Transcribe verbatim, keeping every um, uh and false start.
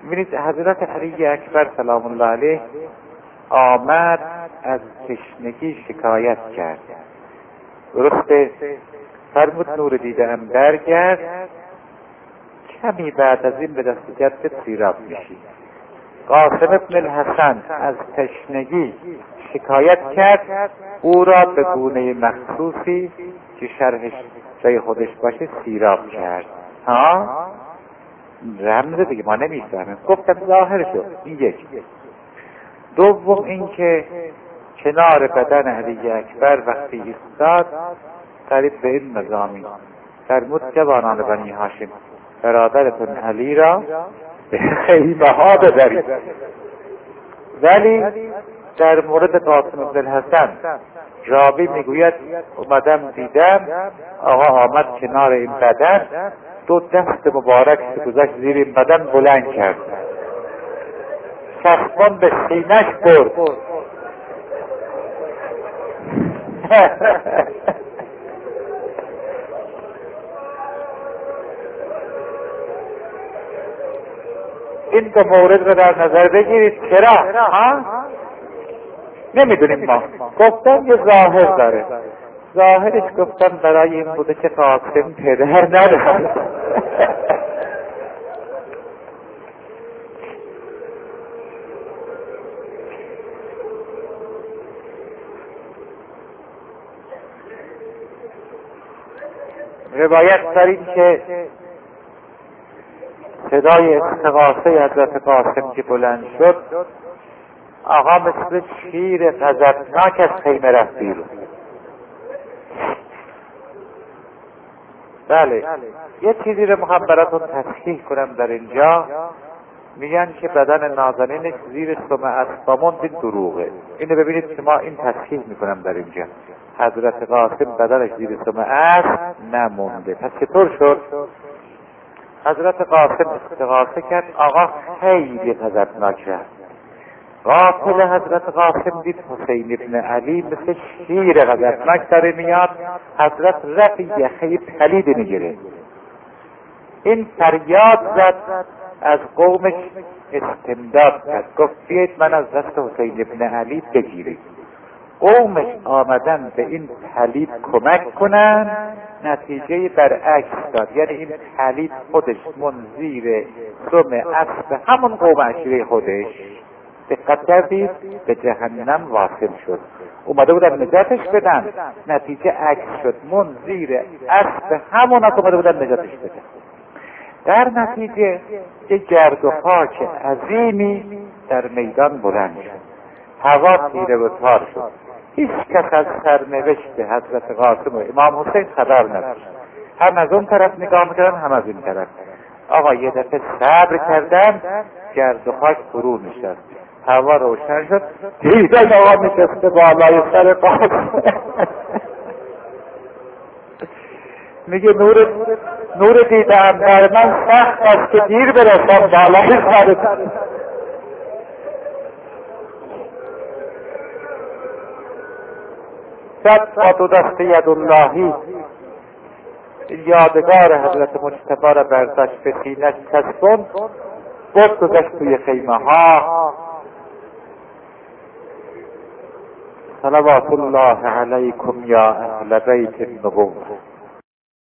می‌بینید حضرت علی اکبر سلام الله علیه آمد از تشنگی شکایت کرد. درسته؟ فرمود نور دیده‌ام برگرد، کمی بعد از این به دست جدت سیراب میشی. قاسم ابن الحسن از تشنگی شکایت کرد، او را به گونه مخصوصی که شرحش جای خودش باشه سیراب کرد. ها؟ رمز دیگه ما نمیفهمیم. گفتم ظاهر شد. این یک. دوم اینکه کنار بدن علی اکبر وقتی ایستاد قریب به این مضامین فرمود جوانان بنی هاشم برادرتون علی را به خیمه ها ببرید. ولی در مورد قاسم بن الحسن راوی میگوید اومدم دیدم آقا آمد کنار این بدن، دو دست مبارک گذاشت زیر این بدن بلند کرد، چشمان به سینه‌اش برد. این دو مورد رو در نظر بگیرید. چرا؟ ها؟ نمیدونیم ما. گفتم یه ظاهر داره. ظاهرش گفتم برای این بوده که قاسم پدر نداره. روایت داریم که صدای استغاثه حضرت قاسم که بلند شد، آقا مثل شیر غضبناک از خیمه رفت بیرون. بله، یه چیزی رو میخوام براتون تصحیح کنم در اینجا. میگن که بدن نازنینش زیر سم اسبامون این دروغه. اینو ببینید که ما این تصحیح میکنم در اینجا. حضرت قاسم بدنش زیر سم اسب نمونده. پس چطور شد؟ حضرت قاسم استغاثه کرد، آقا خیلی غضبناک رفت. قاتل حضرت قاسم دید حسین ابن علی مثل شیر غضبناک داره میاد. حضرت رفت یخه پلید میگیره، این فریاد زد، از قومش استمداد کرد، گفت بیاید من از دست حسین ابن علی بگیرید. قومش آمدن به این پلید کمک کنن، نتیجه برعکس داد. یعنی این پلید خودش منظیر سم اسب همون قوم عشیره خودش، دقت کردید، به جهنم واصل شد. اومده بودن نجاتش بدن، نتیجه عکس شد، منظیر اسب همون ها اومده بودن نجاتش بدن. در نتیجه یک گرد و خاک عظیمی در میدان بلند شد، هوا تیره و تار شد. هیچ کس از سرنوشت حضرت قاسم و امام حسین خبر نداشت. هم از اون طرف نگاه میکردن هم از این طرف. آقا یه دفعه صبر کردن، گرد و خاک فرو نشست، هوا روشن شد، دیدن آقا نشسته بالای سر قاسم. میگه نور نور دیدم در من سخت است که دیر برسم بالای سر. صد با دو دست یداللهی یادگار حضرت مجتبی را برداشت، به سینه‌اش چسباند، برد گذاشت توی خیمه ها. صلوات الله علیکم یا اهل بیت النبوة.